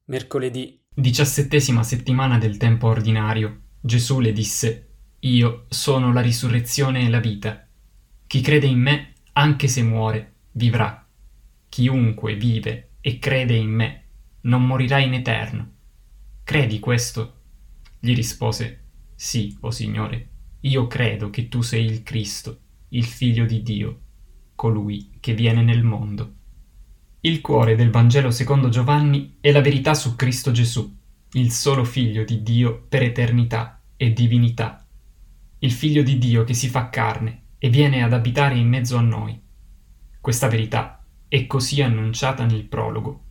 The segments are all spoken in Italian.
Mercoledì 17ª settimana del tempo ordinario. Gesù le disse: Io sono la risurrezione e la vita. Chi crede in me, anche se muore, vivrà. Chiunque vive e crede in me non morirà in eterno. Credi questo? Gli rispose: Sì, o Signore, io credo che tu sei il Cristo, il Figlio di Dio, colui che viene nel mondo. Il cuore del Vangelo secondo Giovanni è la verità su Cristo Gesù, il solo Figlio di Dio per eternità e divinità. Il Figlio di Dio che si fa carne e viene ad abitare in mezzo a noi. Questa verità è così annunciata nel prologo.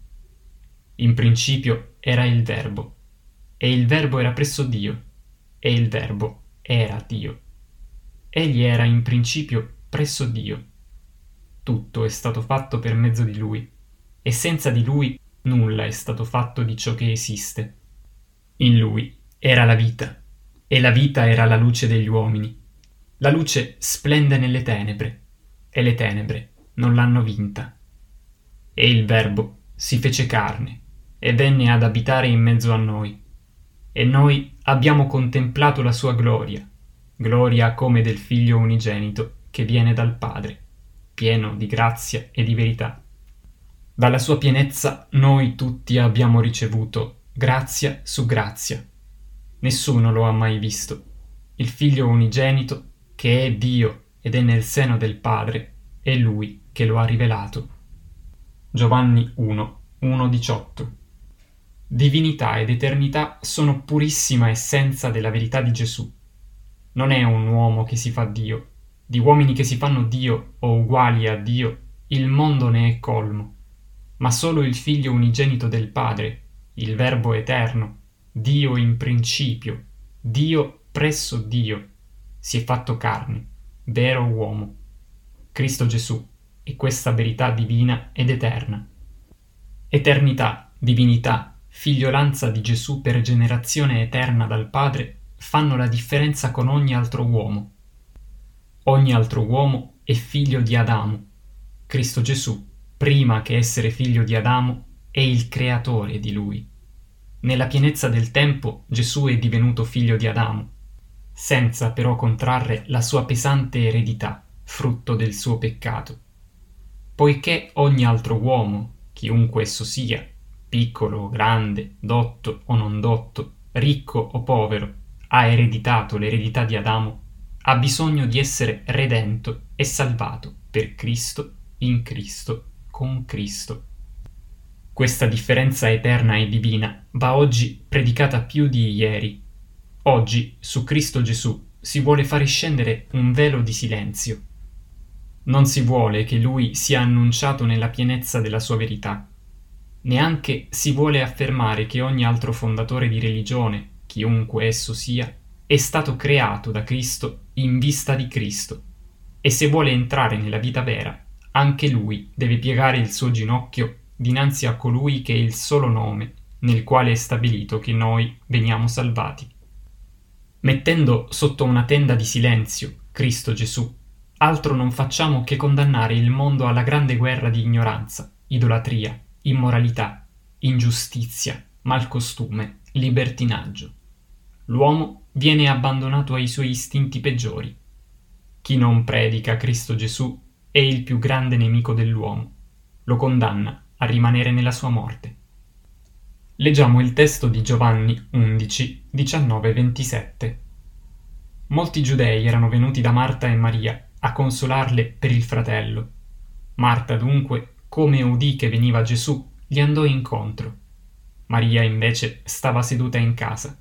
In principio era il Verbo, e il Verbo era presso Dio, e il Verbo era Dio. Egli era in principio presso Dio. Tutto è stato fatto per mezzo di Lui, e senza di Lui nulla è stato fatto di ciò che esiste. In Lui era la vita, e la vita era la luce degli uomini. La luce splende nelle tenebre, e le tenebre non l'hanno vinta. E il Verbo si fece carne, e venne ad abitare in mezzo a noi. E noi abbiamo contemplato la sua gloria, gloria come del Figlio unigenito che viene dal Padre, pieno di grazia e di verità. Dalla sua pienezza noi tutti abbiamo ricevuto grazia su grazia. Nessuno lo ha mai visto. Il Figlio unigenito, che è Dio ed è nel seno del Padre, è Lui che lo ha rivelato. Giovanni 1, 1,18. Divinità ed eternità sono purissima essenza della verità di Gesù. Non è un uomo che si fa Dio. Di uomini che si fanno Dio o uguali a Dio, il mondo ne è colmo. Ma solo il Figlio unigenito del Padre, il Verbo eterno, Dio in principio, Dio presso Dio, si è fatto carne, vero uomo. Cristo Gesù è questa verità divina ed eterna. Eternità, divinità, figliolanza di Gesù per generazione eterna dal Padre fanno la differenza con ogni altro uomo. Ogni altro uomo è figlio di Adamo. Cristo Gesù, prima che essere figlio di Adamo, è il creatore di lui. Nella pienezza del tempo Gesù è divenuto figlio di Adamo, senza però contrarre la sua pesante eredità, frutto del suo peccato. Poiché ogni altro uomo, chiunque esso sia, piccolo o grande, dotto o non dotto, ricco o povero, ha ereditato l'eredità di Adamo, ha bisogno di essere redento e salvato per Cristo, in Cristo, con Cristo. Questa differenza eterna e divina va oggi predicata più di ieri. Oggi, su Cristo Gesù, si vuole fare scendere un velo di silenzio. Non si vuole che Lui sia annunciato nella pienezza della sua verità. Neanche si vuole affermare che ogni altro fondatore di religione, chiunque esso sia, è stato creato da Cristo in vista di Cristo. E se vuole entrare nella vita vera, anche lui deve piegare il suo ginocchio dinanzi a colui che è il solo nome nel quale è stabilito che noi veniamo salvati. Mettendo sotto una tenda di silenzio Cristo Gesù, altro non facciamo che condannare il mondo alla grande guerra di ignoranza, idolatria, immoralità, ingiustizia, malcostume, libertinaggio. L'uomo viene abbandonato ai suoi istinti peggiori. Chi non predica Cristo Gesù è il più grande nemico dell'uomo. Lo condanna a rimanere nella sua morte. Leggiamo il testo di Giovanni 11, 19-27. Molti giudei erano venuti da Marta e Maria a consolarle per il fratello. Marta dunque, come udì che veniva Gesù, gli andò incontro. Maria invece stava seduta in casa.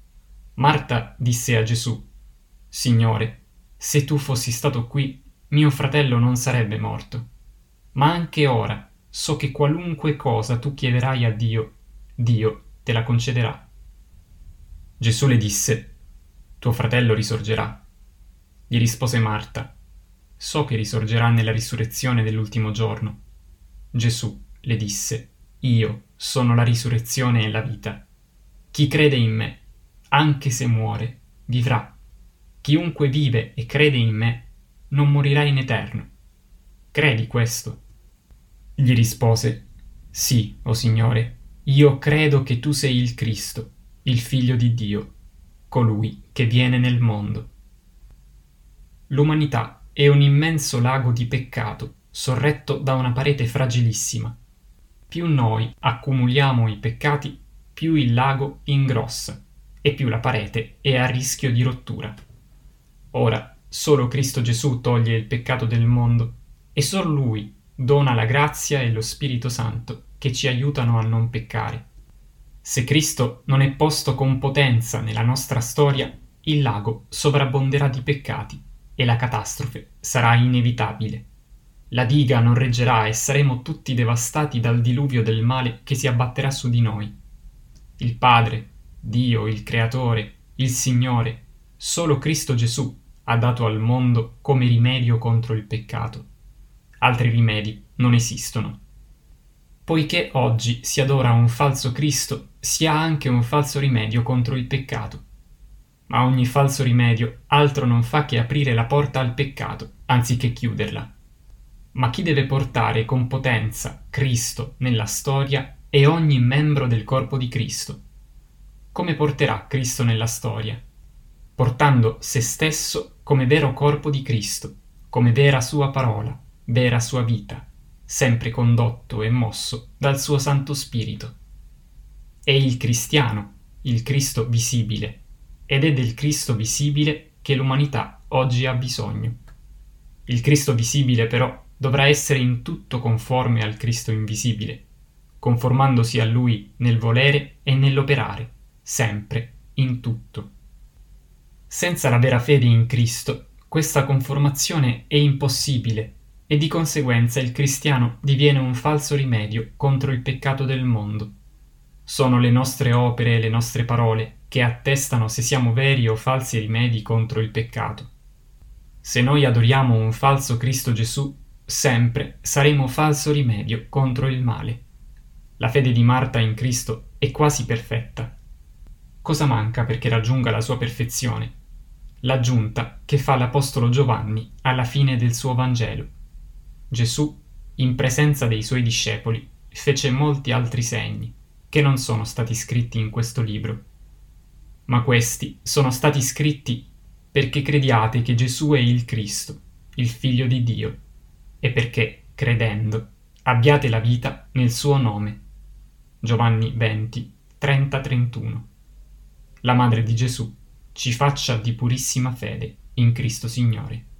Marta disse a Gesù: Signore, se tu fossi stato qui, mio fratello non sarebbe morto. Ma anche ora so che qualunque cosa tu chiederai a Dio, Dio te la concederà. Gesù le disse: Tuo fratello risorgerà. Gli rispose Marta: So che risorgerà nella risurrezione dell'ultimo giorno. Gesù le disse: Io sono la risurrezione e la vita. Chi crede in me, anche se muore, vivrà. Chiunque vive e crede in me non morirà in eterno. Credi questo? Gli rispose: Sì, o Signore, Io credo che tu sei il Cristo, il Figlio di Dio, colui che viene nel mondo. L'umanità è un immenso lago di peccato sorretto da una parete fragilissima. Più noi accumuliamo i peccati, più il lago ingrossa e più la parete è a rischio di rottura. Ora, solo Cristo Gesù toglie il peccato del mondo e solo Lui dona la grazia e lo Spirito Santo che ci aiutano a non peccare. Se Cristo non è posto con potenza nella nostra storia, il lago sovrabbonderà di peccati e la catastrofe sarà inevitabile. La diga non reggerà e saremo tutti devastati dal diluvio del male che si abbatterà su di noi. Il Padre, Dio, il Creatore, il Signore, solo Cristo Gesù ha dato al mondo come rimedio contro il peccato. Altri rimedi non esistono. Poiché oggi si adora un falso Cristo, si ha anche un falso rimedio contro il peccato. Ma ogni falso rimedio altro non fa che aprire la porta al peccato, anziché chiuderla. Ma chi deve portare con potenza Cristo nella storia è ogni membro del corpo di Cristo. Come porterà Cristo nella storia? Portando se stesso come vero corpo di Cristo, come vera sua parola, vera sua vita, sempre condotto e mosso dal suo Santo Spirito. È il cristiano, il Cristo visibile, ed è del Cristo visibile che l'umanità oggi ha bisogno. Il Cristo visibile, però, dovrà essere in tutto conforme al Cristo invisibile, conformandosi a Lui nel volere e nell'operare, sempre, in tutto. Senza la vera fede in Cristo, questa conformazione è impossibile e di conseguenza il cristiano diviene un falso rimedio contro il peccato del mondo. Sono le nostre opere e le nostre parole che attestano se siamo veri o falsi rimedi contro il peccato. Se noi adoriamo un falso Cristo Gesù, sempre saremo falso rimedio contro il male. La fede di Marta in Cristo è quasi perfetta. Cosa manca perché raggiunga la sua perfezione? L'aggiunta che fa l'Apostolo Giovanni alla fine del suo Vangelo. Gesù, in presenza dei suoi discepoli, fece molti altri segni, che non sono stati scritti in questo libro. Ma questi sono stati scritti perché crediate che Gesù è il Cristo, il Figlio di Dio, e perché, credendo, abbiate la vita nel suo nome. Giovanni 20, 30-31. La Madre di Gesù ci faccia di purissima fede in Cristo Signore.